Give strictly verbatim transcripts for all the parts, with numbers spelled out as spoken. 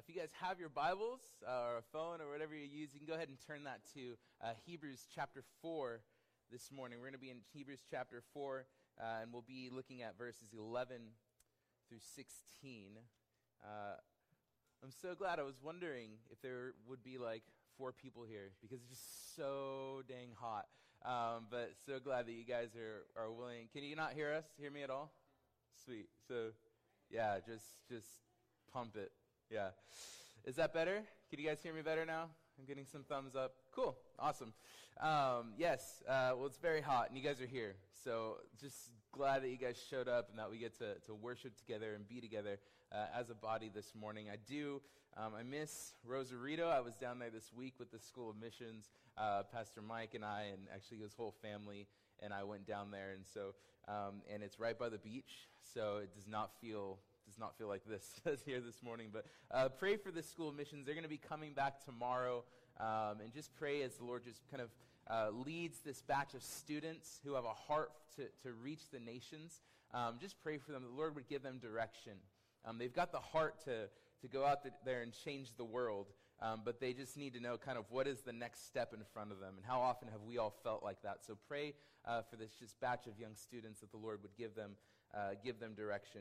If you guys have your Bibles uh, or a phone or whatever you use, you can go ahead and turn that to uh, Hebrews chapter four this morning. We're going to be in Hebrews chapter four, uh, and we'll be looking at verses eleven through sixteen. Uh, I'm so glad. I was wondering if there would be like four people here because it's just so dang hot. Um, but so glad that you guys are, are willing. Can you not hear us? Hear me at all? Sweet. So, yeah, just just pump it. Yeah. Is that better? Can you guys hear me better now? I'm getting some thumbs up. Cool. Awesome. Um, yes. Uh, well, it's very hot, and you guys are here. So just glad that you guys showed up and that we get to, to worship together and be together uh, as a body this morning. I do. Um, I miss Rosarito. I was down there this week with the School of Missions, uh, Pastor Mike and I, and actually his whole family, and I went down there. And so, um, and it's right by the beach, so it does not feel... does not feel like this here this morning, but uh, pray for the School of Missions. They're going to be coming back tomorrow, um, and just pray as the Lord just kind of uh, leads this batch of students who have a heart to, to reach the nations. Um, just pray for them. The Lord would give them direction. Um, they've got the heart to, to go out there and change the world, um, but they just need to know kind of what is the next step in front of them, and how often have we all felt like that. So pray uh, for this just batch of young students that the Lord would give them, uh, give them direction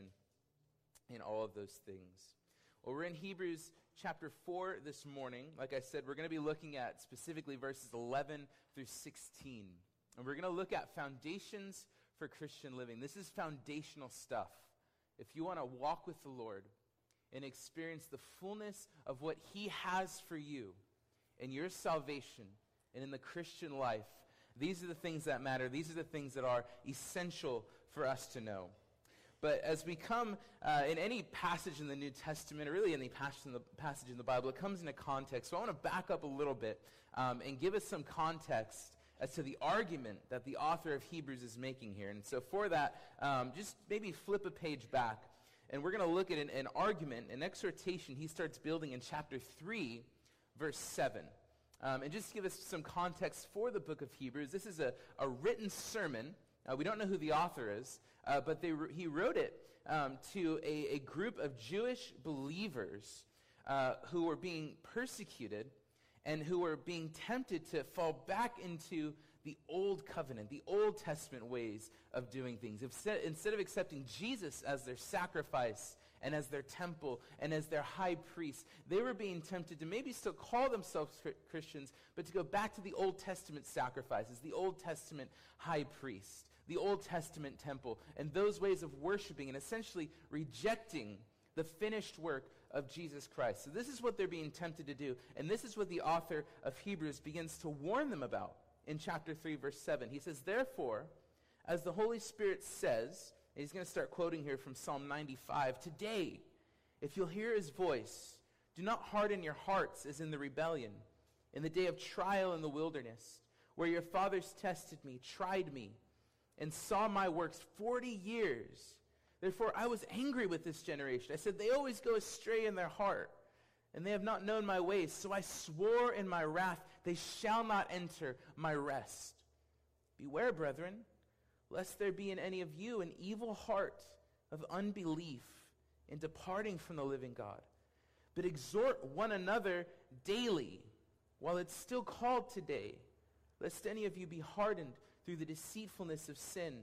in all of those things. Well, we're in Hebrews chapter four this morning. Like I said, we're going to be looking at specifically verses eleven through sixteen. And we're going to look at foundations for Christian living. This is foundational stuff. If you want to walk with the Lord and experience the fullness of what He has for you in your salvation and in the Christian life, these are the things that matter. These are the things that are essential for us to know. But as we come uh, in any passage in the New Testament, or really any passage in the, passage in the Bible, it comes into context. So I want to back up a little bit um, and give us some context as to the argument that the author of Hebrews is making here. And so for that, um, just maybe flip a page back, and we're going to look at an, an argument, an exhortation he starts building in chapter three, verse seven. Um, and just to give us some context for the book of Hebrews, this is a, a written sermon. Uh, we don't know who the author is, uh, but they, he wrote it um, to a, a group of Jewish believers uh, who were being persecuted and who were being tempted to fall back into the Old Covenant, the Old Testament ways of doing things. Instead, instead of accepting Jesus as their sacrifice and as their temple and as their high priest, they were being tempted to maybe still call themselves Christians, but to go back to the Old Testament sacrifices, the Old Testament high priest, the Old Testament temple, and those ways of worshiping and essentially rejecting the finished work of Jesus Christ. So this is what they're being tempted to do, and this is what the author of Hebrews begins to warn them about in chapter three, verse seven. He says, "Therefore, as the Holy Spirit says," and he's going to start quoting here from Psalm ninety-five, "Today, if you'll hear His voice, do not harden your hearts as in the rebellion, in the day of trial in the wilderness, where your fathers tested me, tried me, and saw my works forty years. Therefore I was angry with this generation. I said, they always go astray in their heart, and they have not known my ways. So I swore in my wrath, they shall not enter my rest. Beware, brethren, lest there be in any of you an evil heart of unbelief in departing from the living God. But exhort one another daily, while it's still called today, lest any of you be hardened through the deceitfulness of sin.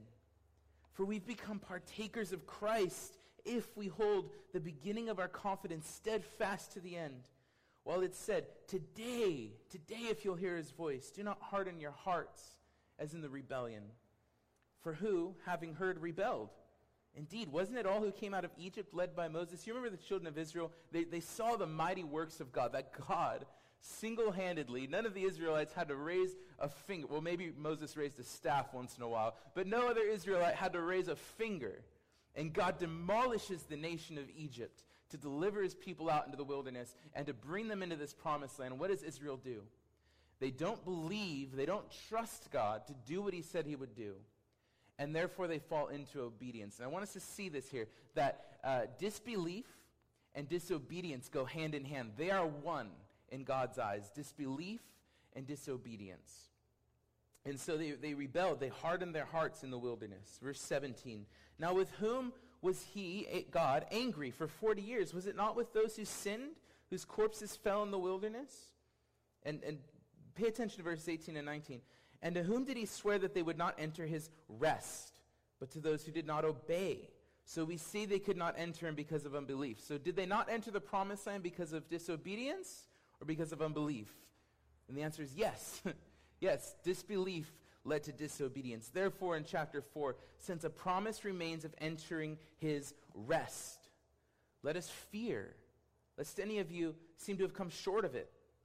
For we've become partakers of Christ if we hold the beginning of our confidence steadfast to the end. While it said, today, today if you'll hear His voice, do not harden your hearts as in the rebellion. For who, having heard, rebelled? Indeed, wasn't it all who came out of Egypt led by Moses? You remember the children of Israel? They, they saw the mighty works of God, that God single-handedly, none of the Israelites had to raise a finger. Well, maybe Moses raised a staff once in a while, but no other Israelite had to raise a finger. And God demolishes the nation of Egypt to deliver His people out into the wilderness and to bring them into this promised land. What does Israel do? They don't believe, they don't trust God to do what He said He would do. And therefore they fall into obedience. And I want us to see this here, that uh, disbelief and disobedience go hand in hand. They are one in God's eyes, disbelief and disobedience. And so they, they rebelled, they hardened their hearts in the wilderness. Verse seventeen, "Now with whom was He, God, angry for forty years? Was it not with those who sinned, whose corpses fell in the wilderness? And, and pay attention to verses eighteen and nineteen. And to whom did he swear that they would not enter his rest, but to those who did not obey? So we see they could not enter him because of unbelief. So did they not enter the promised land because of disobedience or because of unbelief? And the answer is yes. Yes, disbelief led to disobedience. Therefore, in chapter four, since a promise remains of entering his rest, let us fear, lest any of you seem to have come short of it.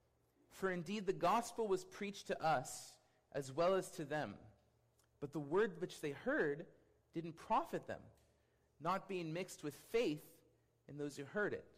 For indeed the gospel was preached to us as well as to them. But the word which they heard didn't profit them, not being mixed with faith in those who heard it.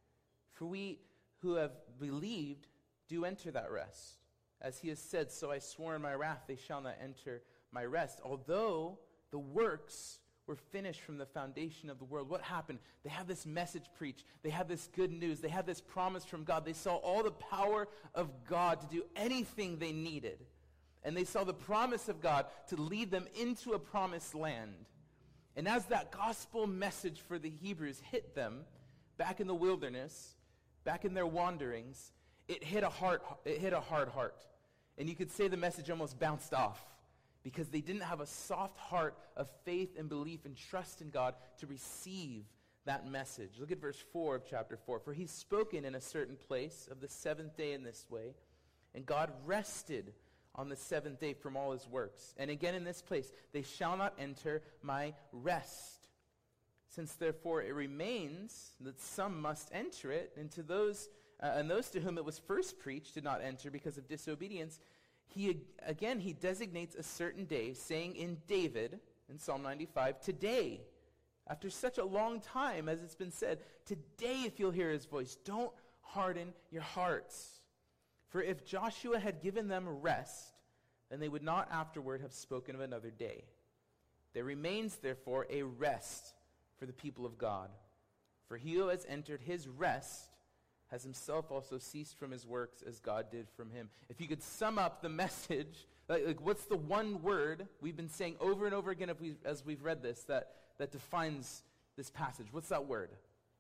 For we who have believed do enter that rest. As he has said, so I swore in my wrath, they shall not enter my rest. Although the works were finished from the foundation of the world. What happened? They had this message preached. They had this good news. They had this promise from God. They saw all the power of God to do anything they needed. And they saw the promise of God to lead them into a promised land. And as that gospel message for the Hebrews hit them back in the wilderness, back in their wanderings, it hit a heart, it hit a hard heart. And you could say the message almost bounced off because they didn't have a soft heart of faith and belief and trust in God to receive that message. Look at verse four of chapter four. For he's spoken in a certain place of the seventh day in this way, and God rested on the seventh day from all his works. And again in this place, they shall not enter my rest. Since therefore it remains that some must enter it, and to those uh, and those to whom it was first preached did not enter because of disobedience, he again he designates a certain day, saying in David, in Psalm ninety-five, today, after such a long time as it's been said, today if you'll hear his voice, don't harden your hearts. For if Joshua had given them rest, then they would not afterward have spoken of another day. There remains, therefore, a rest for the people of God. For he who has entered his rest has himself also ceased from his works as God did from him. If you could sum up the message, like, like what's the one word we've been saying over and over again if we, as we've read this that, that defines this passage? What's that word?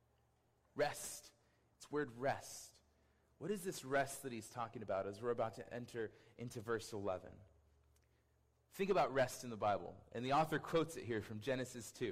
Rest. It's word rest. What is this rest that he's talking about as we're about to enter into verse eleven? Think about rest in the Bible. And the author quotes it here from Genesis two.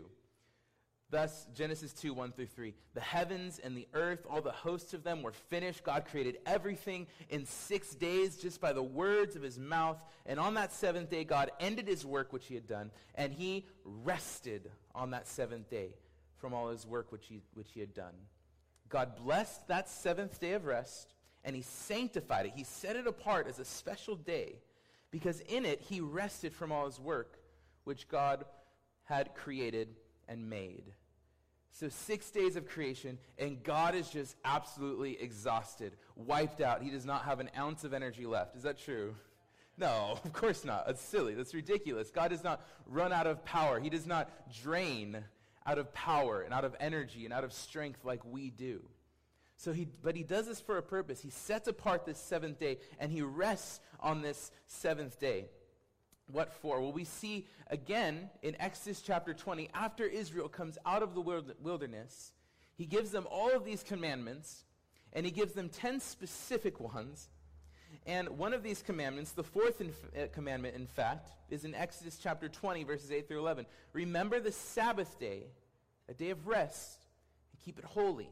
Thus, Genesis two, one through three. The heavens and the earth, all the hosts of them were finished. God created everything in six days just by the words of his mouth. And on that seventh day, God ended his work which he had done. And he rested on that seventh day from all his work which he, which he had done. God blessed that seventh day of rest, and he sanctified it. He set it apart as a special day because in it he rested from all his work which God had created and made. So six days of creation, and God is just absolutely exhausted, wiped out. He does not have an ounce of energy left. Is that true? No, of course not. That's silly. That's ridiculous. God does not run out of power. He does not drain out of power and out of energy and out of strength like we do. So he, but he does this for a purpose. He sets apart this seventh day, and he rests on this seventh day. What for? Well, we see again in Exodus chapter twenty, after Israel comes out of the wilderness, he gives them all of these commandments, and he gives them ten specific ones. And one of these commandments, the fourth in, uh, commandment, in fact, is in Exodus chapter twenty, verses eight through eleven. Remember the Sabbath day, a day of rest, and keep it holy.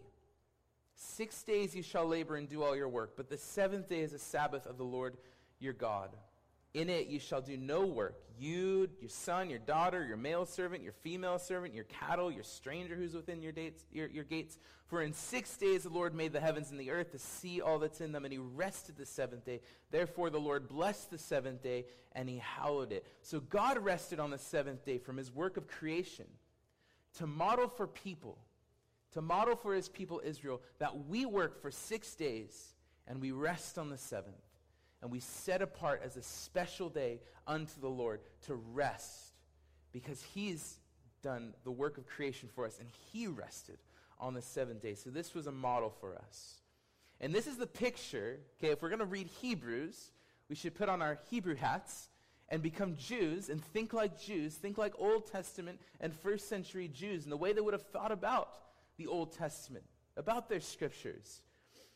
Six days you shall labor and do all your work, but the seventh day is a Sabbath of the Lord your God. In it you shall do no work, you, your son, your daughter, your male servant, your female servant, your cattle, your stranger who's within your, dates, your, your gates. For in six days the Lord made the heavens and the earth, the sea, all that's in them, and he rested the seventh day. Therefore the Lord blessed the seventh day, and he hallowed it. So God rested on the seventh day from his work of creation to model for people, to model for his people Israel, that we work for six days, and we rest on the seventh. And we set apart as a special day unto the Lord to rest because he's done the work of creation for us and he rested on the seventh day. So this was a model for us. And this is the picture, okay, if we're going to read Hebrews, we should put on our Hebrew hats and become Jews and think like Jews, think like Old Testament and first century Jews in the way they would have thought about the Old Testament, about their scriptures.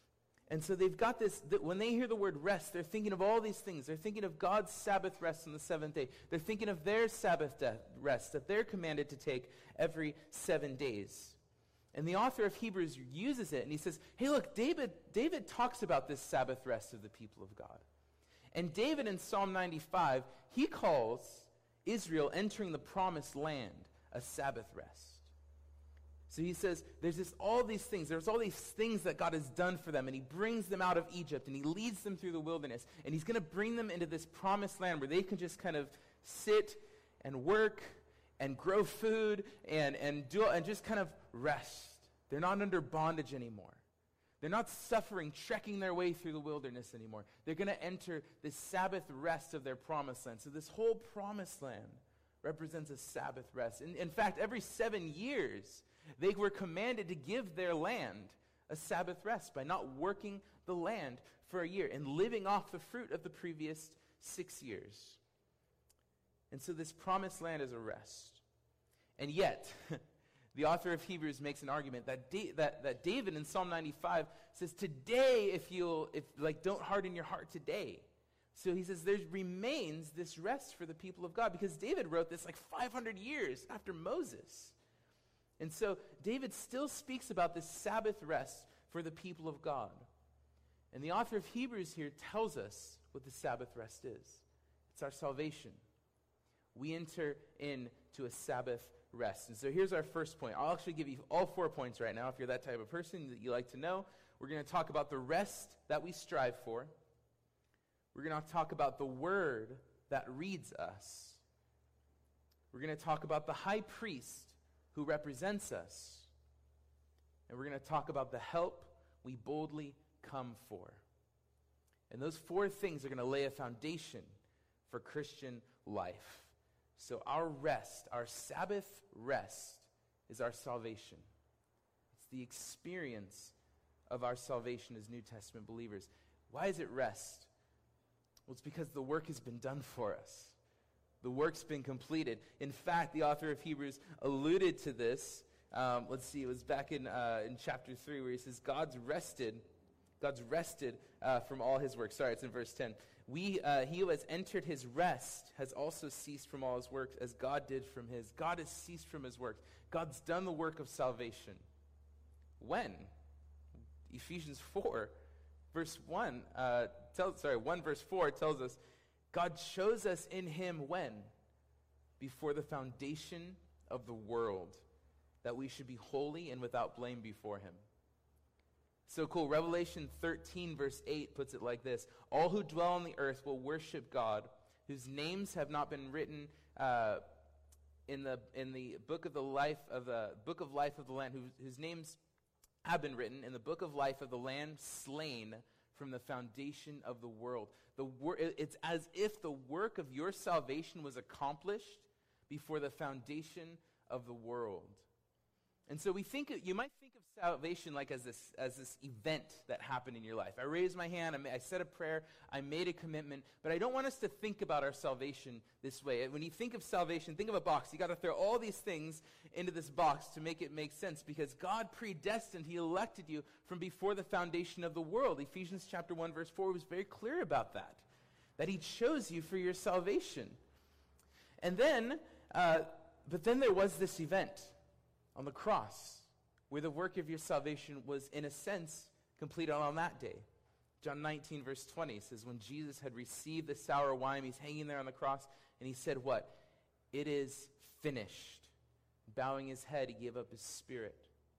And so they've got this, that when they hear the word rest, they're thinking of all these things. They're thinking of God's Sabbath rest on the seventh day. They're thinking of their Sabbath de- rest that they're commanded to take every seven days. And the author of Hebrews uses it, and he says, hey, look, David, David talks about this Sabbath rest of the people of God. And David in Psalm ninety-five, he calls Israel entering the promised land a Sabbath rest. So he says, there's this, all these things, there's all these things that God has done for them, and he brings them out of Egypt, and he leads them through the wilderness, and he's going to bring them into this promised land where they can just kind of sit and work and grow food and, and, do, and just kind of rest. They're not under bondage anymore. They're not suffering, trekking their way through the wilderness anymore. They're going to enter this Sabbath rest of their promised land. So this whole promised land represents a Sabbath rest. In, in fact, every seven years, they were commanded to give their land a Sabbath rest by not working the land for a year and living off the fruit of the previous six years. And so this promised land is a rest. And yet, the author of Hebrews makes an argument that, da- that, that David in Psalm ninety-five says, today, if you'll, if like, don't harden your heart today. So he says there remains this rest for the people of God, because David wrote this like five hundred years after Moses. And so David still speaks about this Sabbath rest for the people of God. And the author of Hebrews here tells us what the Sabbath rest is. It's our salvation. We enter into a Sabbath rest. And so here's our first point. I'll actually give you all four points right now if you're that type of person that you like to know. We're going to talk about the rest that we strive for. We're going to talk about the word that reads us. We're going to talk about the high priest who represents us. And we're going to talk about the help we boldly come for. And those four things are going to lay a foundation for Christian life. So our rest, our Sabbath rest, is our salvation. It's the experience of our salvation as New Testament believers. Why is it rest? Well, it's because the work has been done for us. The work's been completed. In fact, the author of Hebrews alluded to this. Um, let's see, it was back in uh, in chapter three where he says, God's rested, God's rested uh, from all his work. Sorry, it's in verse ten. We, uh, he who has entered his rest has also ceased from all his works as God did from his. God has ceased from his work. God's done the work of salvation. When? Ephesians four, verse one, uh, tells, sorry, one verse four tells us, God chose us in him when? Before the foundation of the world, that we should be holy and without blame before him. So cool. Revelation thirteen verse eight puts it like this. All who dwell on the earth will worship God, whose names have not been written uh, in the in the book of the life of the book of life of the Lamb, who, whose names have been written in the book of life of the Lamb slain from the foundation of the world. The wor- it's as if the work of your salvation was accomplished before the foundation of the world. And so we think, you might think of salvation like as this as this event that happened in your life. I raised my hand, I, ma- I said a prayer, I made a commitment, but I don't want us to think about our salvation this way. When you think of salvation, think of a box. You got to throw all these things into this box to make it make sense, because God predestined, he elected you from before the foundation of the world. Ephesians chapter one verse four was very clear about that, that he chose you for your salvation. And then, uh, but then there was this event on the cross, where the work of your salvation was, in a sense, completed on that day. John nineteen, verse twenty says, when Jesus had received the sour wine, he's hanging there on the cross, and he said what? It is finished. Bowing his head, he gave up his spirit.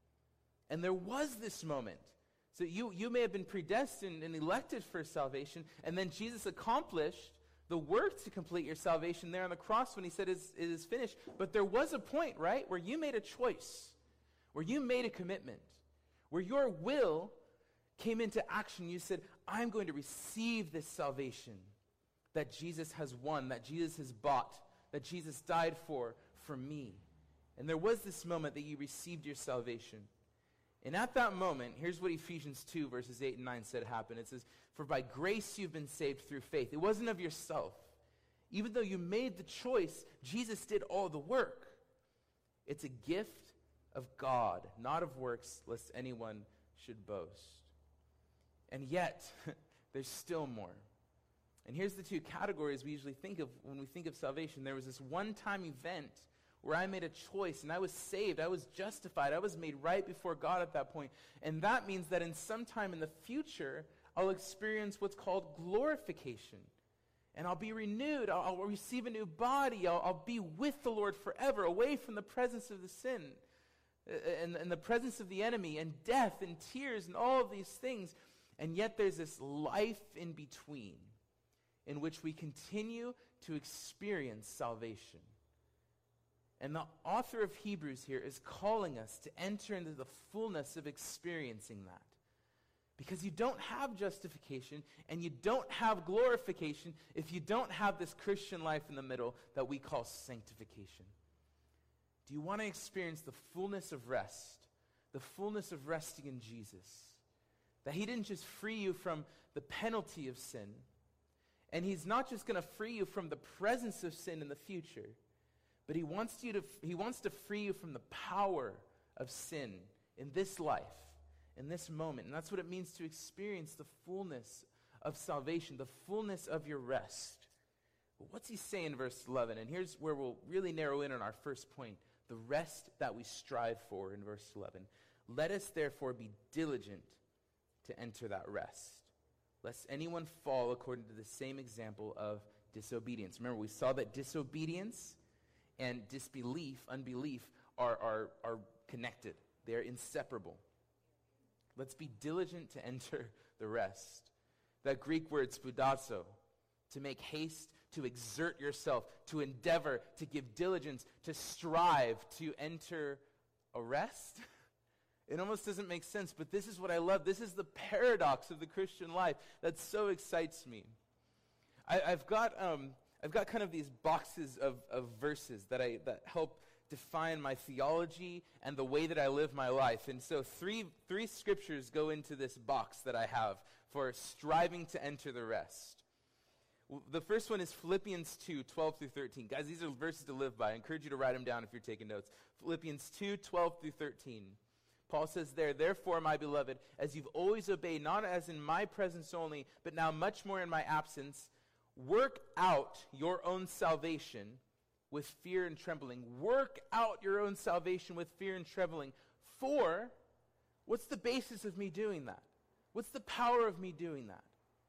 And there was this moment. So you, you may have been predestined and elected for salvation, and then Jesus accomplished the work to complete your salvation there on the cross when he said it is, it is finished. But there was a point, right, where you made a choice, where you made a commitment, where your will came into action. You said, I'm going to receive this salvation that Jesus has won, that Jesus has bought, that Jesus died for, for me. And there was this moment that you received your salvation. And at that moment, here's what Ephesians two, verses eight and nine said happened. It says, for by grace you've been saved through faith. It wasn't of yourself. Even though you made the choice, Jesus did all the work. It's a gift of God, not of works, lest anyone should boast. And yet, there's still more. And here's the two categories we usually think of when we think of salvation. There was this one-time event where I made a choice and I was saved. I was justified. I was made right before God at that point. And that means that in some time in the future, I'll experience what's called glorification. And I'll be renewed. I'll, I'll receive a new body. I'll, I'll be with the Lord forever, away from the presence of the sin uh, and, and the presence of the enemy and death and tears and all of these things. And yet there's this life in between in which we continue to experience salvation. And the author of Hebrews here is calling us to enter into the fullness of experiencing that. Because you don't have justification and you don't have glorification if you don't have this Christian life in the middle that we call sanctification. Do you want to experience the fullness of rest, the fullness of resting in Jesus? That he didn't just free you from the penalty of sin, and he's not just going to free you from the presence of sin in the future, but he wants you to he wants to free you from the power of sin in this life, in this moment. And that's what it means to experience the fullness of salvation, the fullness of your rest. But what's he saying in verse eleven? And here's where we'll really narrow in on our first point, the rest that we strive for in verse eleven. Let us therefore be diligent to enter that rest, lest anyone fall according to the same example of disobedience. Remember, we saw that disobedience and disbelief, unbelief, are, are, are connected. They're inseparable. Let's be diligent to enter the rest. That Greek word spoudazo, to make haste, to exert yourself, to endeavor, to give diligence, to strive, to enter a rest. It almost doesn't make sense, but this is what I love. This is the paradox of the Christian life that so excites me. I, I've got um, I've got kind of these boxes of, of verses that I that help define my theology and the way that I live my life. And so three three scriptures go into this box that I have for striving to enter the rest. Well, the first one is Philippians two, twelve through thirteen. Guys, these are verses to live by. I encourage you to write them down if you're taking notes. Philippians two, twelve through thirteen. Paul says there, therefore, my beloved, as you've always obeyed, not as in my presence only, but now much more in my absence, work out your own salvation with fear and trembling. Work out your own salvation with fear and trembling. For, what's the basis of me doing that? What's the power of me doing that?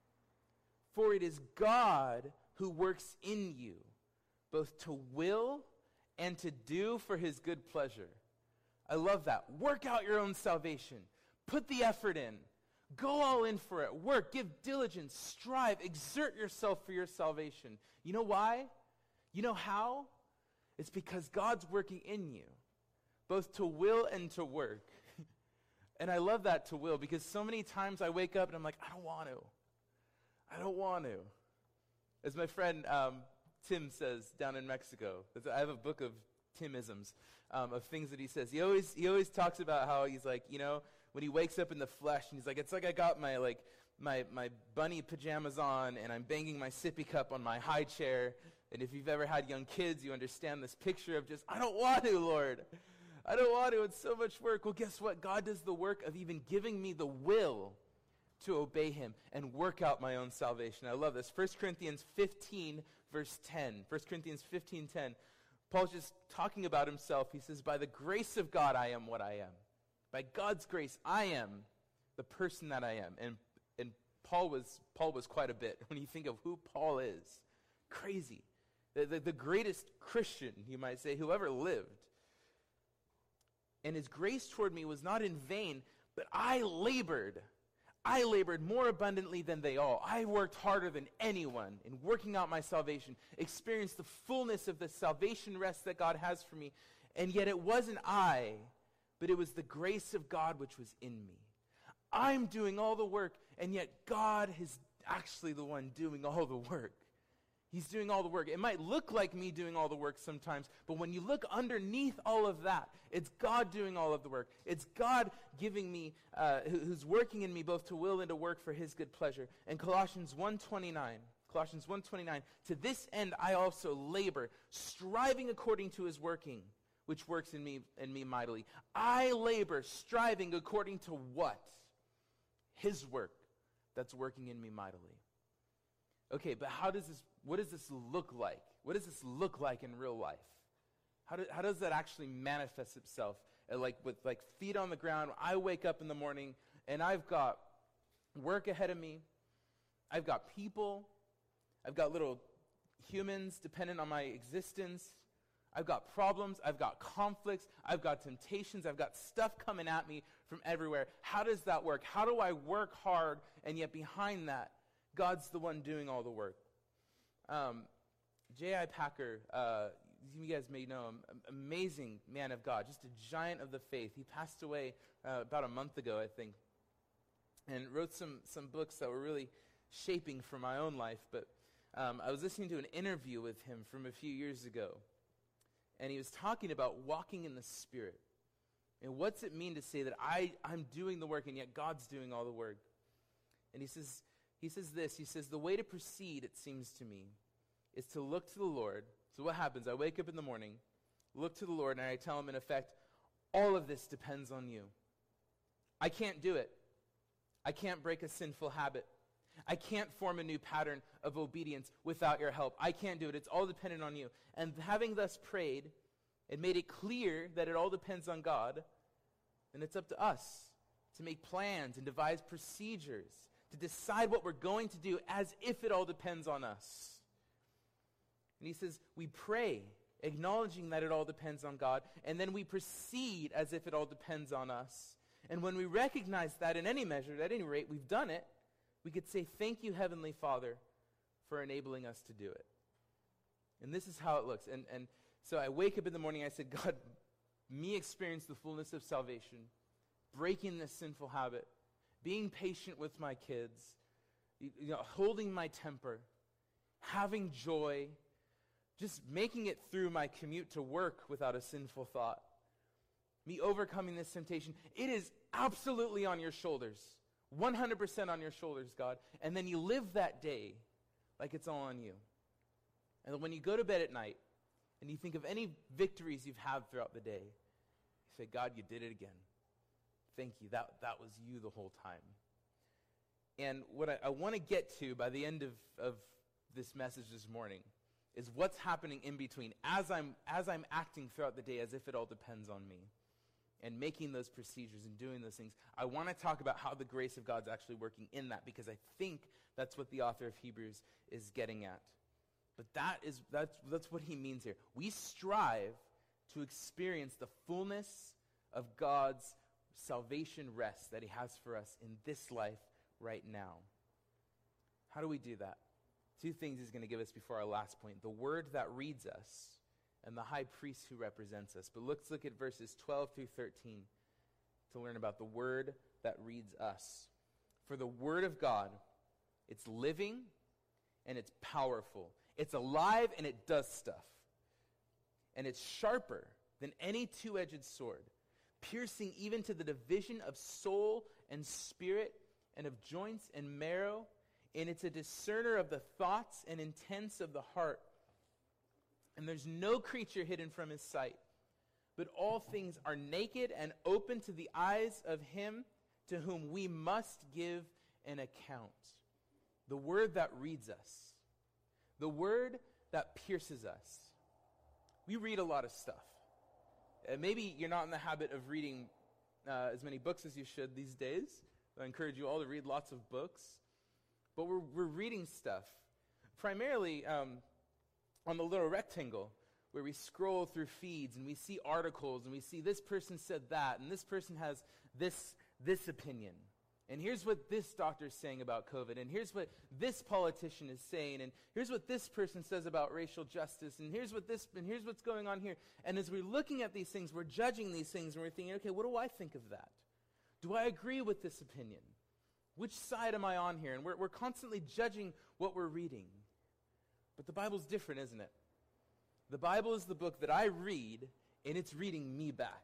For it is God who works in you, both to will and to do for his good pleasure. I love that. Work out your own salvation. Put the effort in. Go all in for it. Work. Give diligence. Strive. Exert yourself for your salvation. You know why? You know how? It's because God's working in you, both to will and to work. And I love that, to will, because so many times I wake up and I'm like, I don't want to. I don't want to. As my friend um, Tim says down in Mexico, I have a book of Timisms, um, of things that he says. He always he always talks about how he's like, you know, when he wakes up in the flesh and he's like, it's like I got my like my my bunny pajamas on and I'm banging my sippy cup on my high chair. And if you've ever had young kids, you understand this picture of just, I don't want to, Lord. I don't want to. It's so much work. Well, guess what? God does the work of even giving me the will to obey him and work out my own salvation. I love this. First Corinthians fifteen, verse ten. First Corinthians fifteen, ten. Paul's just talking about himself. He says, by the grace of God, I am what I am. By God's grace, I am the person that I am. And and Paul was Paul was quite a bit. When you think of who Paul is, crazy. The, the, the greatest Christian, you might say, who ever lived. And his grace toward me was not in vain, but I labored. I labored more abundantly than they all. I worked harder than anyone in working out my salvation, experienced the fullness of the salvation rest that God has for me. And yet it wasn't I, but it was the grace of God which was in me. I'm doing all the work, and yet God is actually the one doing all the work. He's doing all the work. It might look like me doing all the work sometimes, but when you look underneath all of that, it's God doing all of the work. It's God giving me, uh, who, who's working in me both to will and to work for his good pleasure. And Colossians one twenty-nine, Colossians one twenty-nine, to this end I also labor, striving according to his working, which works in me, in me mightily. I labor, striving according to what? His work, that's working in me mightily. Okay, but how does this, what does this look like? What does this look like in real life? How, do, how does that actually manifest itself? Uh, like with like feet on the ground, I wake up in the morning and I've got work ahead of me. I've got people. I've got little humans dependent on my existence. I've got problems. I've got conflicts. I've got temptations. I've got stuff coming at me from everywhere. How does that work? How do I work hard and yet behind that, God's the one doing all the work? Um, J I. Packer, uh, you guys may know him, amazing man of God, just a giant of the faith. He passed away uh, about a month ago, I think, and wrote some, some books that were really shaping for my own life. But um, I was listening to an interview with him from a few years ago, and he was talking about walking in the Spirit. And what's it mean to say that I, I'm doing the work and yet God's doing all the work? And he says, he says this, he says, the way to proceed, it seems to me, is to look to the Lord. So what happens? I wake up in the morning, look to the Lord, and I tell him, in effect, all of this depends on you. I can't do it. I can't break a sinful habit. I can't form a new pattern of obedience without your help. I can't do it. It's all dependent on you. And having thus prayed and made it clear that it all depends on God, then it's up to us to make plans and devise procedures to decide what we're going to do as if it all depends on us. And he says, we pray, acknowledging that it all depends on God, and then we proceed as if it all depends on us. And when we recognize that in any measure, at any rate, we've done it, we could say, thank you, Heavenly Father, for enabling us to do it. And this is how it looks. And, and so I wake up in the morning, I said, God, me experience the fullness of salvation, breaking this sinful habit, being patient with my kids, you, you know, holding my temper, having joy, just making it through my commute to work without a sinful thought, me overcoming this temptation. It is absolutely on your shoulders, one hundred percent on your shoulders, God. And then you live that day like it's all on you. And when you go to bed at night and you think of any victories you've had throughout the day, you say, God, you did it again. Thank you. That, that was you the whole time. And what I, I want to get to by the end of, of this message this morning is what's happening in between as I'm as I'm acting throughout the day as if it all depends on me and making those procedures and doing those things. I want to talk about how the grace of God's actually working in that, because I think that's what the author of Hebrews is getting at. But that is that's that's what he means here. We strive to experience the fullness of God's salvation rest that he has for us in this life right now. How do we do that? Two things he's going to give us before our last point. The word that reads us and the high priest who represents us. But let's look at verses twelve through thirteen to learn about the word that reads us. For the word of God, it's living and it's powerful. It's alive and it does stuff. And it's sharper than any two-edged sword, piercing even to the division of soul and spirit and of joints and marrow, and it's a discerner of the thoughts and intents of the heart. And there's no creature hidden from his sight, but all things are naked and open to the eyes of him to whom we must give an account. The word that reads us, the word that pierces us. We read a lot of stuff. Uh, maybe you're not in the habit of reading uh, as many books as you should these days. I encourage you all to read lots of books. But we're, we're reading stuff, primarily um, on the little rectangle, where we scroll through feeds and we see articles and we see this person said that and this person has this, this opinion. And here's what this doctor's saying about COVID, and here's what this politician is saying, and here's what this person says about racial justice, and here's what this, and here's what's going on here. And as we're looking at these things, we're judging these things, and we're thinking, okay, what do I think of that? Do I agree with this opinion? Which side am I on here? And we're, we're constantly judging what we're reading. But the Bible's different, isn't it? The Bible is the book that I read, and it's reading me back.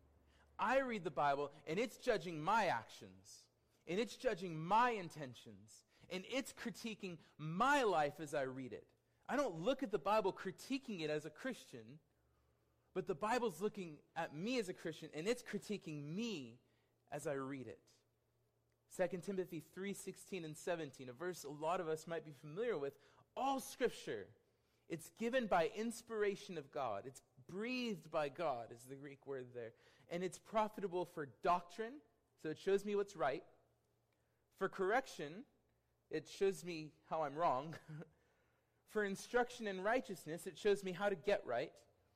I read the Bible, and it's judging my actions. And it's judging my intentions. And it's critiquing my life as I read it. I don't look at the Bible critiquing it as a Christian, but the Bible's looking at me as a Christian, and it's critiquing me as I read it. Second Timothy three sixteen and seventeen, a verse a lot of us might be familiar with. All Scripture, it's given by inspiration of God. It's breathed by God, is the Greek word there. And it's profitable for doctrine, so it shows me what's right. For correction, it shows me how I'm wrong. For instruction in righteousness, it shows me how to get right.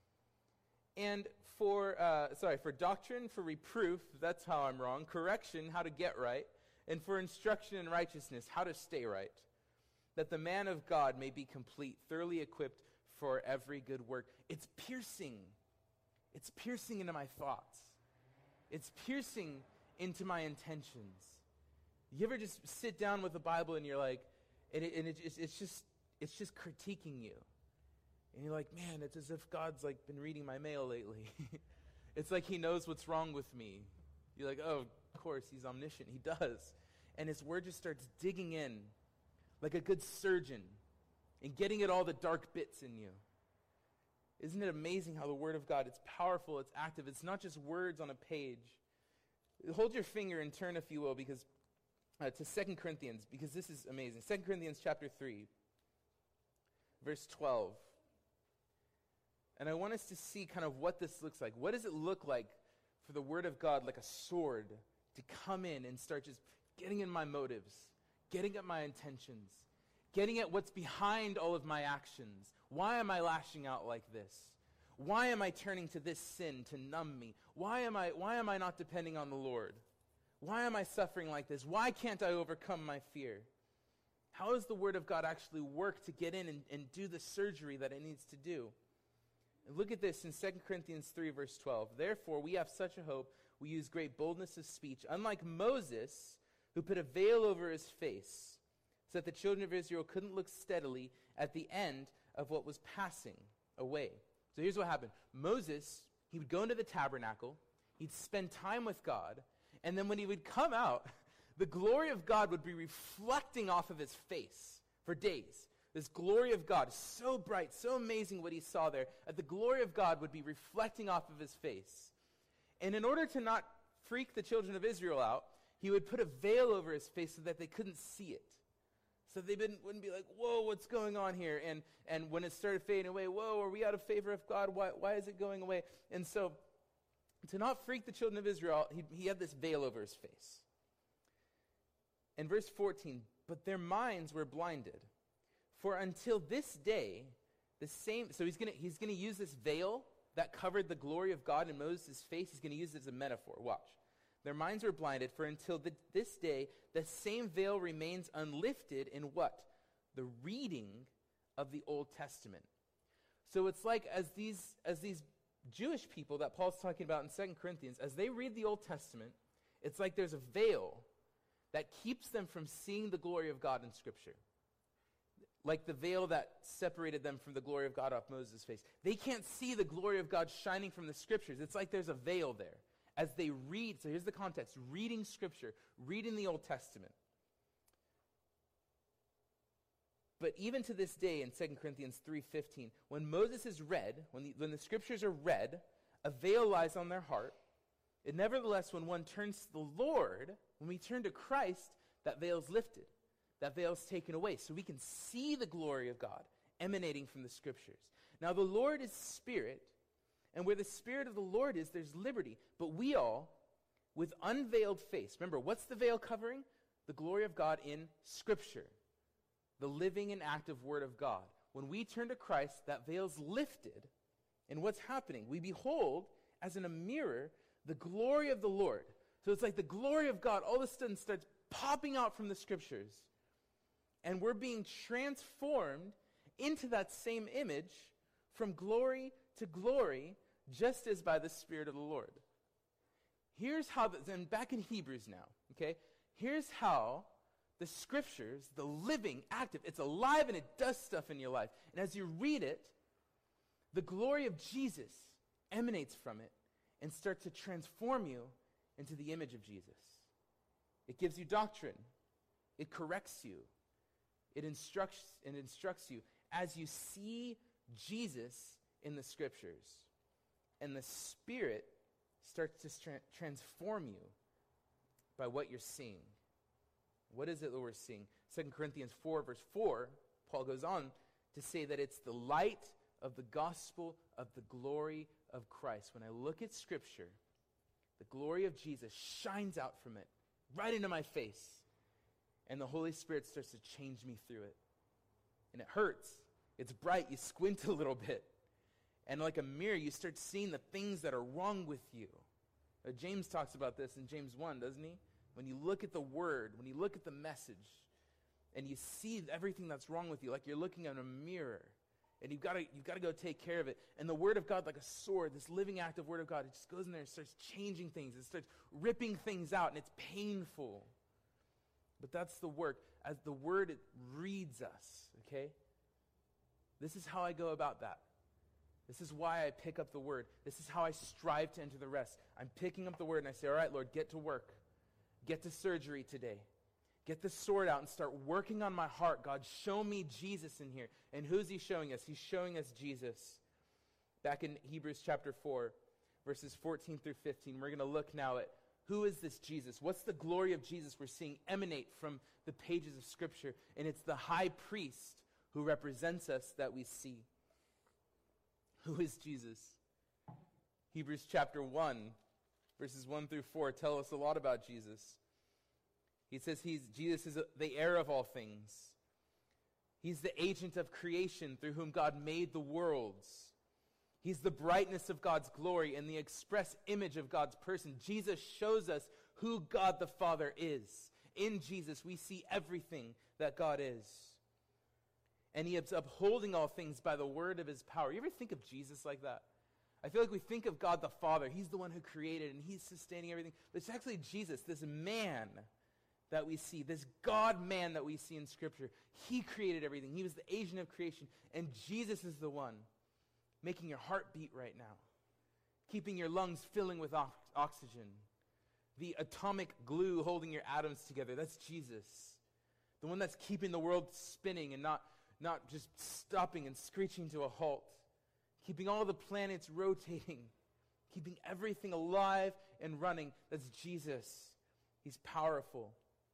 And for, uh, sorry, for doctrine, for reproof, that's how I'm wrong. Correction, how to get right. And for instruction in righteousness, how to stay right. That the man of God may be complete, thoroughly equipped for every good work. It's piercing. It's piercing into my thoughts. It's piercing into my intentions. You ever just sit down with the Bible and you're like, and, it, and it, it's, it's just, it's just critiquing you. And you're like, man, it's as if God's like been reading my mail lately. It's like he knows what's wrong with me. You're like, oh, of course, he's omniscient. He does. And his word just starts digging in like a good surgeon and getting at all the dark bits in you. Isn't it amazing how the word of God, it's powerful, it's active. It's not just words on a page. Hold your finger and turn, if you will, because uh, to Second Corinthians, because this is amazing. Second Corinthians chapter three, verse twelve. And I want us to see kind of what this looks like. What does it look like for the word of God, like a sword, to come in and start just getting in my motives, getting at my intentions, getting at what's behind all of my actions? Why am I lashing out like this? Why am I turning to this sin to numb me? Why am I, why am I not depending on the Lord? Why am I suffering like this? Why can't I overcome my fear? How does the word of God actually work to get in and, and do the surgery that it needs to do? And look at this in Second Corinthians three, verse twelve. Therefore, we have such a hope. We use great boldness of speech. Unlike Moses, who put a veil over his face, so that the children of Israel couldn't look steadily at the end of what was passing away. So here's what happened. Moses, he would go into the tabernacle, he'd spend time with God, and then when he would come out, the glory of God would be reflecting off of his face for days. This glory of God, so bright, so amazing what he saw there, that the glory of God would be reflecting off of his face. And in order to not freak the children of Israel out, he would put a veil over his face so that they couldn't see it. So they wouldn't, wouldn't be like, whoa, what's going on here? And and when it started fading away, whoa, are we out of favor of God? Why, why is it going away? And so to not freak the children of Israel, he, he had this veil over his face. In verse fourteen, but their minds were blinded. For until this day, the same, so he's going to he's gonna use this veil that covered the glory of God in Moses' face. He's going to use it as a metaphor. Watch. Their minds were blinded, for until the, this day, the same veil remains unlifted in what? The reading of the Old Testament. So it's like as these, as these Jewish people that Paul's talking about in Second Corinthians, as they read the Old Testament, it's like there's a veil that keeps them from seeing the glory of God in Scripture. Like the veil that separated them from the glory of God off Moses' face. They can't see the glory of God shining from the Scriptures. It's like there's a veil there. As they read, so here's the context, reading Scripture, reading the Old Testament. But even to this day in Second Corinthians three fifteen, when Moses is read, when the, when the Scriptures are read, a veil lies on their heart. And nevertheless, when one turns to the Lord, when we turn to Christ, that veil's lifted. That veil's taken away. So we can see the glory of God emanating from the Scriptures. Now the Lord is Spirit, and where the Spirit of the Lord is, there's liberty. But we all, with unveiled face, remember, what's the veil covering? The glory of God in Scripture. The living and active Word of God. When we turn to Christ, that veil's lifted. And what's happening? We behold, as in a mirror, the glory of the Lord. So it's like the glory of God all of a sudden starts popping out from the Scriptures. And we're being transformed into that same image from glory to glory, just as by the Spirit of the Lord. Here's how, the, and back in Hebrews now, okay? Here's how the Scriptures, the living, active, it's alive and it does stuff in your life. And as you read it, the glory of Jesus emanates from it and starts to transform you into the image of Jesus. It gives you doctrine. It corrects you. It instructs, it instructs you as you see Jesus in the Scriptures. And the Spirit starts to tra- transform you by what you're seeing. What is it that we're seeing? Second Corinthians four, verse four, Paul goes on to say that it's the light of the gospel of the glory of Christ. When I look at Scripture, the glory of Jesus shines out from it, right into my face. And the Holy Spirit starts to change me through it. And it hurts. It's bright. You squint a little bit. And like a mirror, you start seeing the things that are wrong with you. Uh, James talks about this in James one, doesn't he? When you look at the word, when you look at the message, and you see everything that's wrong with you, like you're looking at a mirror, and you've got to you've got to go take care of it. And the word of God, like a sword, this living active word of God, it just goes in there and starts changing things. It starts ripping things out, and it's painful. But that's the work. As the word, it reads us, okay? This is how I go about that. This is why I pick up the word. This is how I strive to enter the rest. I'm picking up the word, and I say, all right, Lord, get to work. Get to surgery today. Get the sword out and start working on my heart. God, show me Jesus in here. And who's he showing us? He's showing us Jesus. Back in Hebrews chapter four, verses fourteen through fifteen, we're going to look now at who is this Jesus? What's the glory of Jesus we're seeing emanate from the pages of Scripture? And it's the high priest who represents us that we see. Who is Jesus? Hebrews chapter one, verses one through four tell us a lot about Jesus. He says he's Jesus is a, the heir of all things. He's the agent of creation through whom God made the worlds. He's the brightness of God's glory and the express image of God's person. Jesus shows us who God the Father is. In Jesus, we see everything that God is. And he is upholding all things by the word of his power. You ever think of Jesus like that? I feel like we think of God the Father. He's the one who created and he's sustaining everything. But it's actually Jesus, this man that we see, this God-man that we see in Scripture. He created everything. He was the agent of creation. And Jesus is the one making your heart beat right now, keeping your lungs filling with o- oxygen, the atomic glue holding your atoms together. That's Jesus. The one that's keeping the world spinning and not, not just stopping and screeching to a halt, keeping all the planets rotating, keeping everything alive and running. That's Jesus. He's powerful.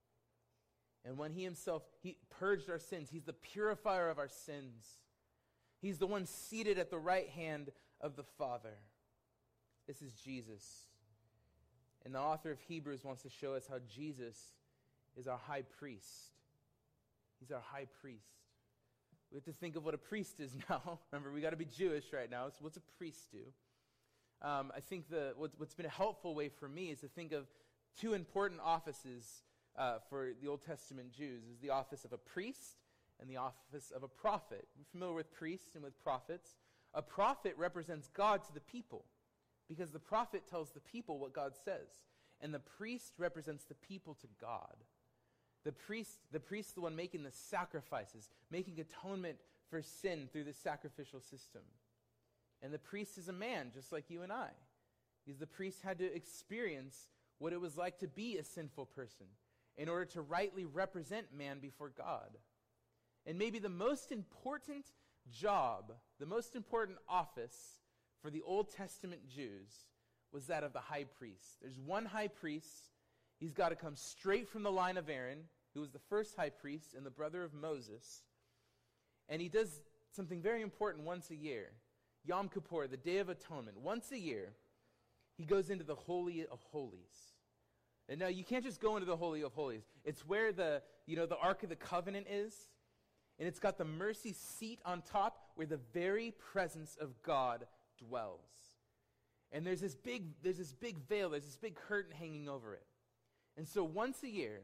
And when he himself, he purged our sins. He's the purifier of our sins. He's the one seated at the right hand of the Father. This is Jesus. And the author of Hebrews wants to show us how Jesus is our high priest. He's our high priest. We have to think of what a priest is now. Remember, we got to be Jewish right now. So what's a priest do? Um, I think the what, what's been a helpful way for me is to think of two important offices uh, for the Old Testament Jews. Is the office of a priest and the office of a prophet. You're familiar with priests and with prophets. A prophet represents God to the people because the prophet tells the people what God says. And the priest represents the people to God. The priest, the priest is the one making the sacrifices, making atonement for sin through the sacrificial system. And the priest is a man, just like you and I. Because the priest had to experience what it was like to be a sinful person in order to rightly represent man before God. And maybe the most important job, the most important office for the Old Testament Jews was that of the high priest. There's one high priest. He's got to come straight from the line of Aaron, who was the first high priest and the brother of Moses. And he does something very important once a year. Yom Kippur, the Day of Atonement. Once a year, he goes into the Holy of Holies. And now you can't just go into the Holy of Holies. It's where the, you know, the Ark of the Covenant is. And it's got the mercy seat on top where the very presence of God dwells. And there's this big, there's this big veil, there's this big curtain hanging over it. And so once a year,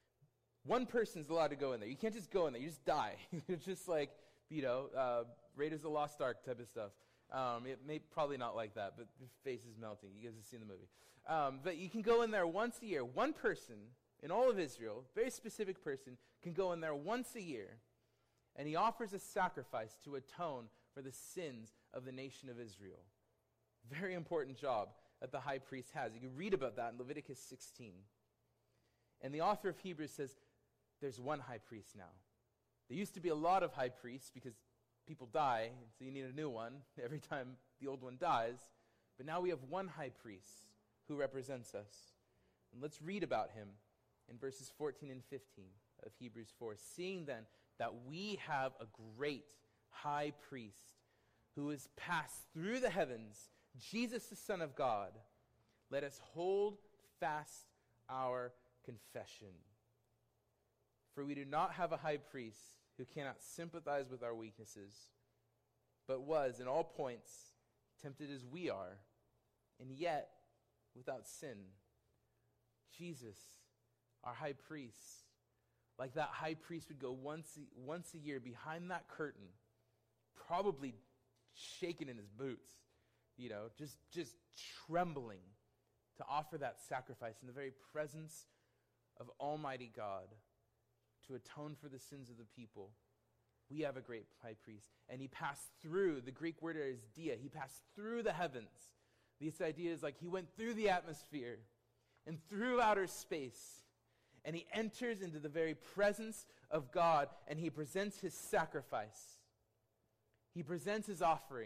one person's allowed to go in there. You can't just go in there. You just die. It's just like, you know, uh, Raiders of the Lost Ark type of stuff. Um, it may probably not like that, but your face is melting. You guys have seen the movie. Um, but you can go in there once a year. One person in all of Israel, very specific person, can go in there once a year. And he offers a sacrifice to atone for the sins of the nation of Israel. Very important job that the high priest has. You can read about that in Leviticus sixteen. And the author of Hebrews says, there's one high priest now. There used to be a lot of high priests because people die, so you need a new one every time the old one dies. But now we have one high priest who represents us. And let's read about him in verses fourteen and fifteen of Hebrews four. Seeing then that we have a great high priest who has passed through the heavens, Jesus the Son of God, let us hold fast our confession. For we do not have a high priest who cannot sympathize with our weaknesses, but was in all points tempted as we are, and yet without sin. Jesus, our high priest, like that high priest would go once a, once a year behind that curtain, probably shaking in his boots, you know, just, just trembling to offer that sacrifice in the very presence of Almighty God to atone for the sins of the people. We have a great high priest. And he passed through, the Greek word is dia, he passed through the heavens. This idea is like he went through the atmosphere and through outer space. And he enters into the very presence of God, and he presents his sacrifice. He presents his offering.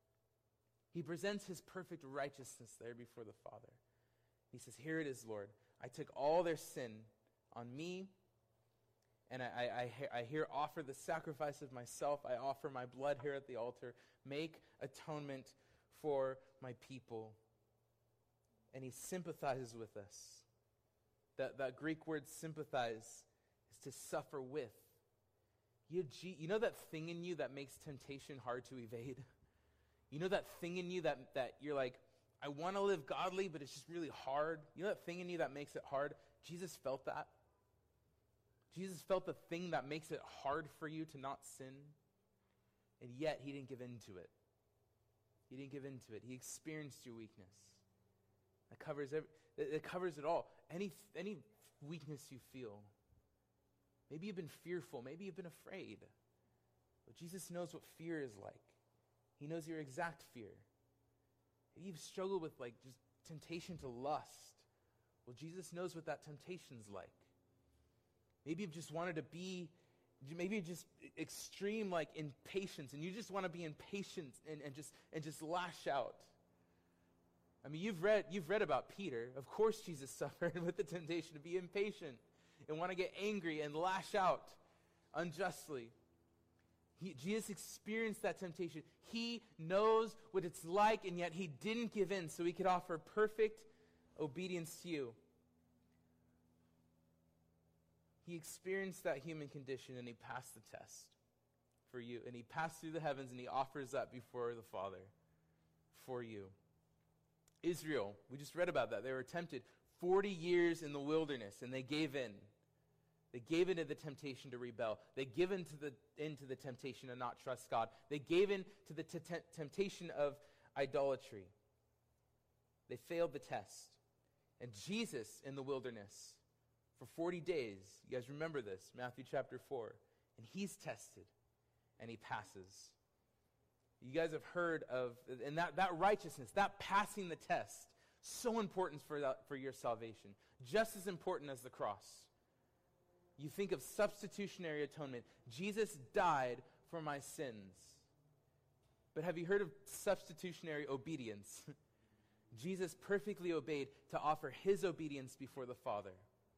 He presents his perfect righteousness there before the Father. He says, here it is, Lord. I took all their sin on me, and I, I, I, I here offer the sacrifice of myself. I offer my blood here at the altar. Make atonement for my people. And he sympathizes with us. That, that Greek word sympathize is to suffer with. You, you know that thing in you that makes temptation hard to evade? You know that thing in you that, that you're like, I want to live godly, but it's just really hard? You know that thing in you that makes it hard? Jesus felt that. Jesus felt the thing that makes it hard for you to not sin, and yet he didn't give in to it. He didn't give in to it. He experienced your weakness. That covers every, it covers it all. Any any weakness you feel. Maybe you've been fearful. Maybe you've been afraid. But Jesus knows what fear is like. He knows your exact fear. Maybe you've struggled with like just temptation to lust. Well, Jesus knows what that temptation's like. Maybe you've just wanted to be, maybe you're just extreme like impatience, and you just want to be impatient and, and just and just lash out. I mean, you've read you've read about Peter. Of course Jesus suffered with the temptation to be impatient and want to get angry and lash out unjustly. He, Jesus experienced that temptation. He knows what it's like, and yet he didn't give in so he could offer perfect obedience to you. He experienced that human condition, and he passed the test for you. And he passed through the heavens, and he offers that before the Father for you. Israel, we just read about that. They were tempted forty years in the wilderness, and they gave in. They gave in to the temptation to rebel. They gave in to the, into the temptation to not trust God. They gave in to the t- t- temptation of idolatry. They failed the test. And Jesus in the wilderness for forty days, you guys remember this, Matthew chapter four, and he's tested, and he passes. You guys have heard of, and that, that righteousness, that passing the test, so important for, that, for your salvation, just as important as the cross. You think of substitutionary atonement. Jesus died for my sins. But have you heard of substitutionary obedience? Jesus perfectly obeyed to offer his obedience before the Father.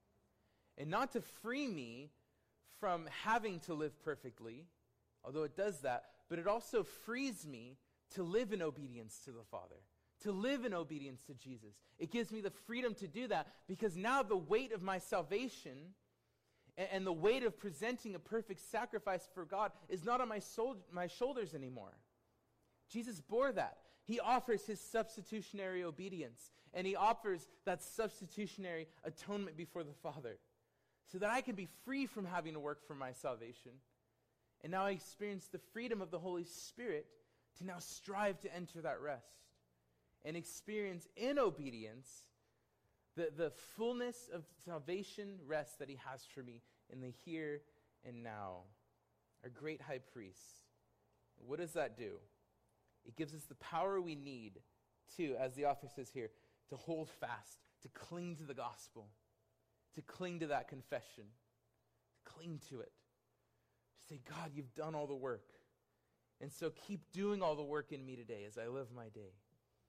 And not to free me from having to live perfectly, although it does that, but it also frees me to live in obedience to the Father, to live in obedience to Jesus. It gives me the freedom to do that because now the weight of my salvation and, and the weight of presenting a perfect sacrifice for God is not on my, soul, my shoulders anymore. Jesus bore that. He offers his substitutionary obedience, and he offers that substitutionary atonement before the Father so that I can be free from having to work for my salvation. And now I experience the freedom of the Holy Spirit to now strive to enter that rest and experience in obedience the, the fullness of salvation rest that he has for me in the here and now. Our great high priest. What does that do? It gives us the power we need to, as the author says here, to hold fast, to cling to the gospel, to cling to that confession, to cling to it. Say, God, you've done all the work. And so keep doing all the work in me today as I live my day.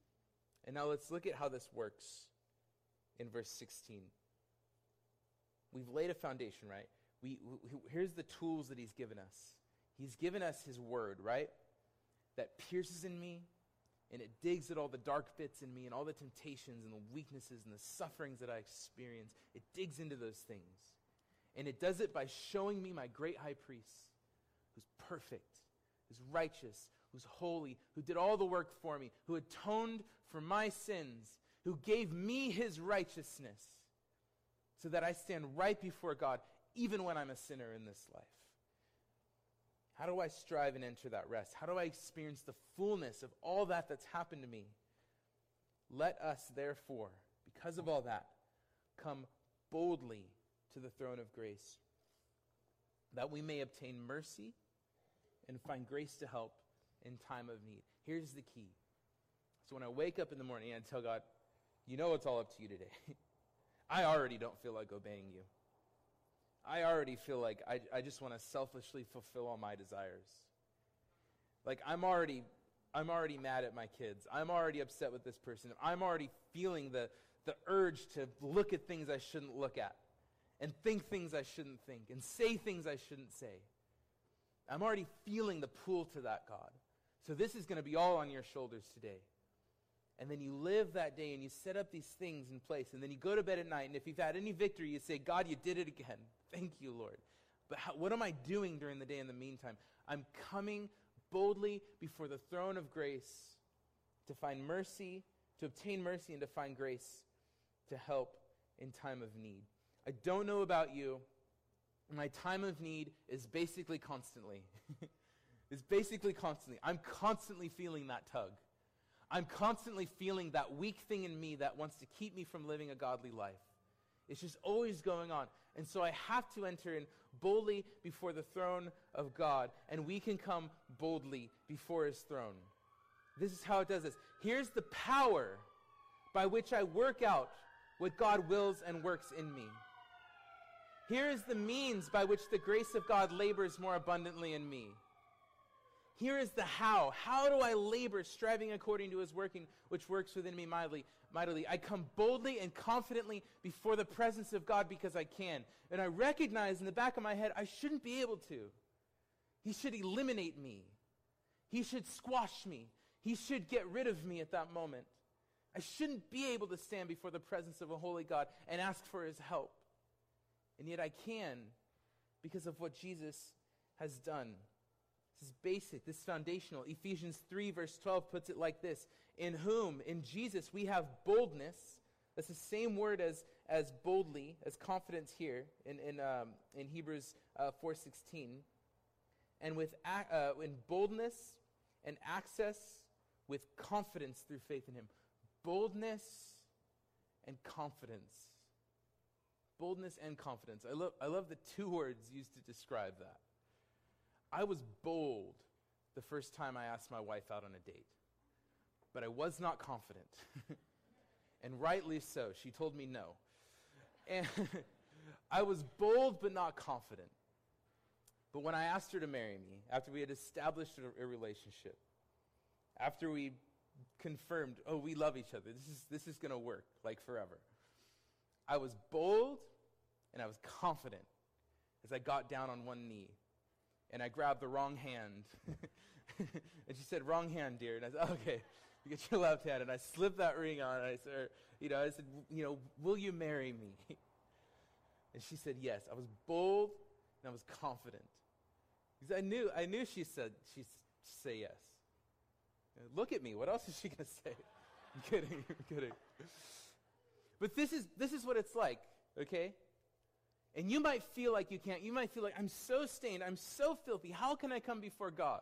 And now let's look at how this works in verse sixteen. we've laid a foundation, right? We, we here's the tools that he's given us. He's given us his word, right? That pierces in me, and it digs at all the dark bits in me and all the temptations and the weaknesses and the sufferings that I experience. It digs into those things. And it does it by showing me my great high priest, who's perfect, who's righteous, who's holy, who did all the work for me, who atoned for my sins, who gave me his righteousness so that I stand right before God even when I'm a sinner in this life. How do I strive and enter that rest? How do I experience the fullness of all that that's happened to me? Let us, therefore, because of all that, come boldly to the throne of grace, that we may obtain mercy and find grace to help in time of need. Here's the key. So when I wake up in the morning and I tell God, you know it's all up to you today. I already don't feel like obeying you. I already feel like I, I just want to selfishly fulfill all my desires. Like I'm already, I'm already mad at my kids. I'm already upset with this person. I'm already feeling the, the urge to look at things I shouldn't look at and think things I shouldn't think and say things I shouldn't say. I'm already feeling the pull to that, God. So this is going to be all on your shoulders today. And then you live that day and you set up these things in place. And then you go to bed at night, and if you've had any victory, you say, God, you did it again. Thank you, Lord. But how, what am I doing during the day in the meantime? I'm coming boldly before the throne of grace to find mercy, to obtain mercy, and to find grace to help in time of need. I don't know about you. My time of need is basically constantly. It's basically constantly. I'm constantly feeling that tug. I'm constantly feeling that weak thing in me that wants to keep me from living a godly life. It's just always going on. And so I have to enter in boldly before the throne of God, and we can come boldly before his throne. This is how it does this. Here's the power by which I work out what God wills and works in me. Here is the means by which the grace of God labors more abundantly in me. Here is the how. How do I labor, striving according to his working, which works within me mightily? mightily? I come boldly and confidently before the presence of God because I can. And I recognize in the back of my head, I shouldn't be able to. He should eliminate me. He should squash me. He should get rid of me at that moment. I shouldn't be able to stand before the presence of a holy God and ask for his help. And yet I can because of what Jesus has done. This is basic, this is foundational. Ephesians three verse twelve puts it like this. In whom, in Jesus, we have boldness. That's the same word as, as boldly, as confidence here in, in, um, in Hebrews uh, four sixteen. And with ac- uh, in boldness and access with confidence through faith in him. Boldness and confidence. Boldness and confidence. I love, I love the two words used to describe that. I was bold the first time I asked my wife out on a date, but I was not confident. And rightly so. She told me no. And I was bold but not confident. But when I asked her to marry me, after we had established a, a relationship, after we confirmed, oh, we love each other, this is this is going to work, like forever, I was bold and I was confident as I got down on one knee. And I grabbed the wrong hand. And she said, wrong hand, dear. And I said, okay, you get your left hand. And I slipped that ring on. And I said, you know, I said, you know, will you marry me? And she said, yes. I was bold and I was confident. Because I knew, I knew she said, she'd say yes. And look at me. What else is she going to say? I'm kidding. I'm kidding. But this is, this is what it's like, okay? And you might feel like you can't. You might feel like, I'm so stained. I'm so filthy. How can I come before God?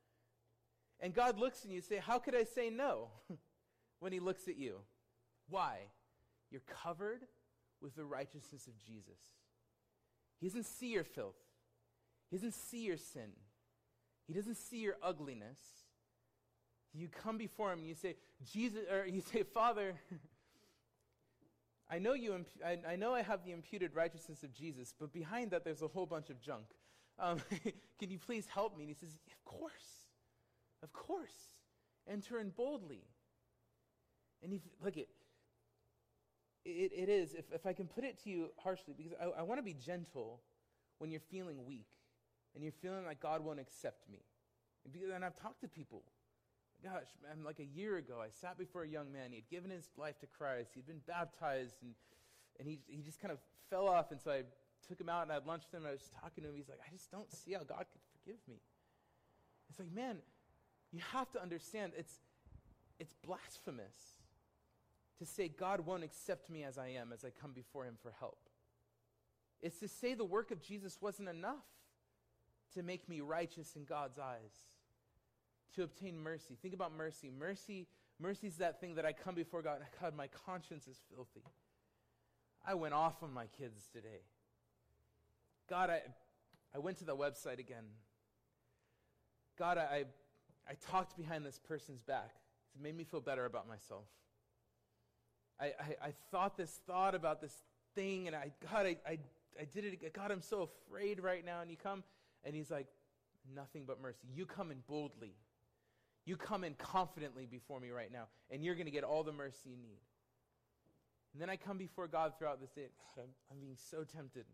And God looks at you and say, how could I say no when he looks at you? Why? You're covered with the righteousness of Jesus. He doesn't see your filth. He doesn't see your sin. He doesn't see your ugliness. You come before him and you say, Jesus, or you say, Father, I know you. Imp- I, I know I have the imputed righteousness of Jesus, but behind that there's a whole bunch of junk. Um, can you please help me? And he says, of course, of course. Enter in boldly. And if, look at, it, it is, if, if I can put it to you harshly, because I, I want to be gentle when you're feeling weak and you're feeling like God won't accept me. And, because, and I've talked to people. Gosh, man, like a year ago, I sat before a young man. He had given his life to Christ. He'd been baptized, and and he he just kind of fell off. And so I took him out, and I had lunch with him, and I was talking to him. He's like, I just don't see how God could forgive me. It's like, man, you have to understand, it's it's blasphemous to say God won't accept me as I am, as I come before him for help. It's to say the work of Jesus wasn't enough to make me righteous in God's eyes, to obtain mercy. Think about mercy. Mercy, mercy is that thing that I come before God, and God, my conscience is filthy. I went off on my kids today. God, I, I went to the website again. God, I, I, I talked behind this person's back. It made me feel better about myself. I, I, I thought this thought about this thing, and I, God, I, I, I did it again. God, I'm so afraid right now. And you come, and he's like, nothing but mercy. You come in boldly. You come in confidently before me right now, and you're going to get all the mercy you need. And then I come before God throughout this day. God, I'm, I'm being so tempted.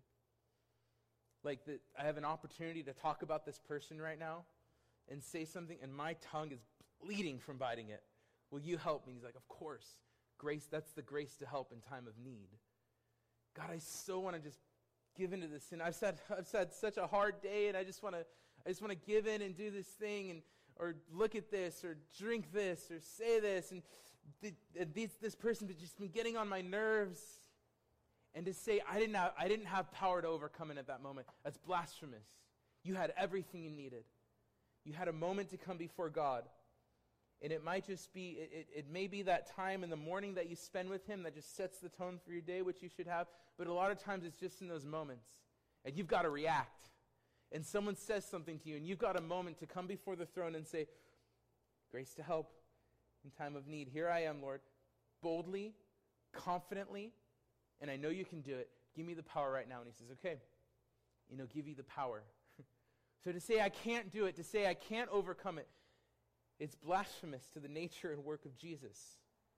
Like, the, I have an opportunity to talk about this person right now and say something, and my tongue is bleeding from biting it. Will you help me? He's like, of course. Grace, that's the grace to help in time of need. God, I so want to just give into this sin. I've said I've had such a hard day, and I just want to I just want to give in and do this thing, and or look at this, or drink this, or say this, and th- th- this, this person has just been getting on my nerves. And to say I didn't have, I didn't have power to overcome it at that moment, that's blasphemous. You had everything you needed. You had a moment to come before God. And it might just be, it, it, it may be that time in the morning that you spend with him that just sets the tone for your day, which you should have. But a lot of times it's just in those moments. And you've got to react. And someone says something to you, and you've got a moment to come before the throne and say, grace to help in time of need. Here I am, Lord, boldly, confidently, and I know you can do it. Give me the power right now. And he says, okay, you know, give you the power. So to say I can't do it, to say I can't overcome it, it's blasphemous to the nature and work of Jesus.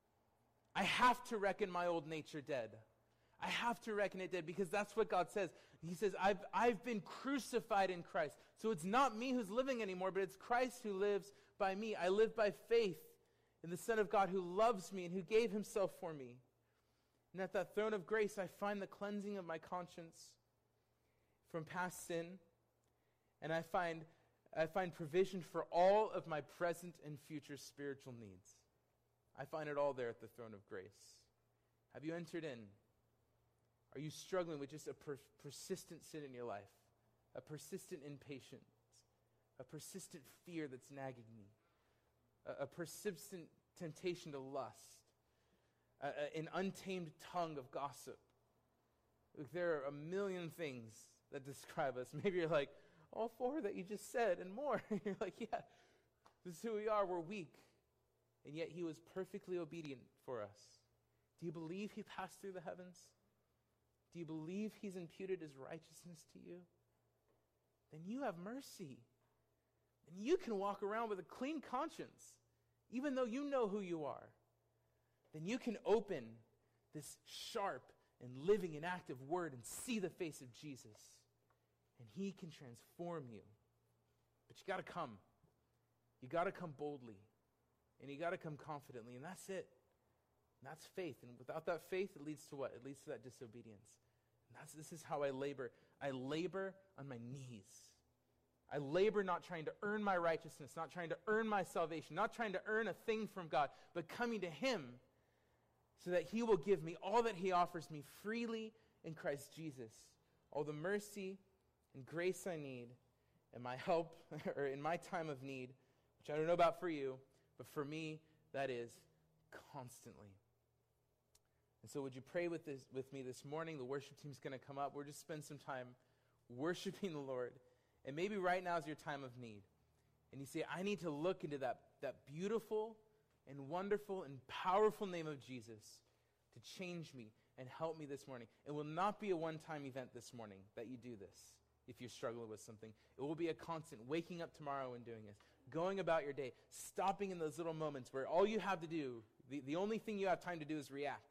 I have to reckon my old nature dead. I have to reckon it dead because that's what God says. He says, I've, I've been crucified in Christ. So it's not me who's living anymore, but it's Christ who lives by me. I live by faith in the Son of God who loves me and who gave himself for me. And at that throne of grace, I find the cleansing of my conscience from past sin. And I find, I find provision for all of my present and future spiritual needs. I find it all there at the throne of grace. Have you entered in? Are you struggling with just a per- persistent sin in your life? A persistent impatience? A persistent fear that's nagging me? A, a persistent temptation to lust? A, a, an untamed tongue of gossip? Look, there are a million things that describe us. Maybe you're like, all four that you just said and more. You're like, yeah, this is who we are. We're weak. And yet he was perfectly obedient for us. Do you believe he passed through the heavens? Do you believe he's imputed his righteousness to you? Then you have mercy. And you can walk around with a clean conscience, even though you know who you are. Then you can open this sharp and living and active word and see the face of Jesus. And he can transform you. But you got to come. You got to come boldly. And you got to come confidently. And that's it. And that's faith. And without that faith, it leads to what? It leads to that disobedience. And that's, this is how I labor. I labor on my knees. I labor not trying to earn my righteousness, not trying to earn my salvation, not trying to earn a thing from God, but coming to him so that he will give me all that he offers me freely in Christ Jesus. All the mercy and grace I need, and my help, or in my time of need, which I don't know about for you, but for me, that is constantly. And so would you pray with this with me this morning? The worship team's going to come up. We're just spend some time worshiping the Lord. And maybe right now is your time of need. And you say, I need to look into that, that beautiful and wonderful and powerful name of Jesus to change me and help me this morning. It will not be a one-time event this morning that you do this. If you're struggling with something, it will be a constant waking up tomorrow and doing this, going about your day, stopping in those little moments where all you have to do, the, the only thing you have time to do is react.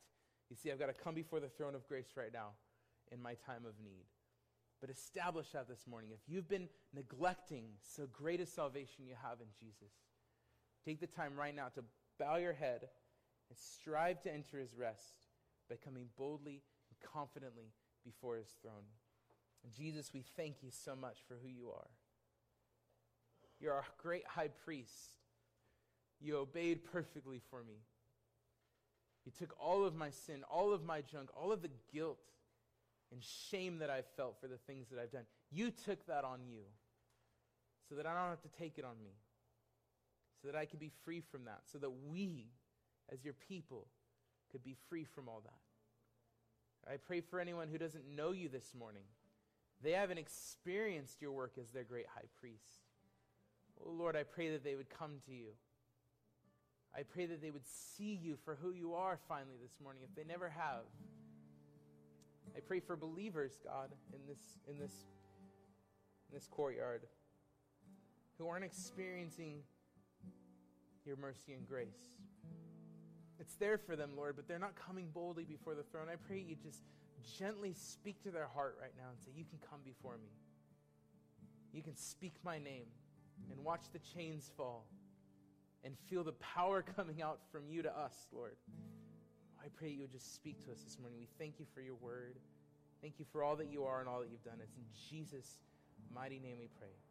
You see, I've got to come before the throne of grace right now in my time of need. But establish that this morning. If you've been neglecting so great a salvation you have in Jesus, take the time right now to bow your head and strive to enter his rest by coming boldly and confidently before his throne. And Jesus, we thank you so much for who you are. You're our great high priest. You obeyed perfectly for me. You took all of my sin, all of my junk, all of the guilt and shame that I've felt for the things that I've done. You took that on you so that I don't have to take it on me, so that I can be free from that, so that we, as your people, could be free from all that. I pray for anyone who doesn't know you this morning. They haven't experienced your work as their great high priest. Oh Lord, I pray that they would come to you. I pray that they would see you for who you are finally this morning, if they never have. I pray for believers, God, in this in this in this courtyard who aren't experiencing your mercy and grace. It's there for them, Lord, but they're not coming boldly before the throne. I pray you just gently speak to their heart right now and say, you can come before me. You can speak my name and watch the chains fall and feel the power coming out from you to us, Lord. I pray you would just speak to us this morning. We thank you for your word. Thank you for all that you are and all that you've done. It's in Jesus' mighty name we pray.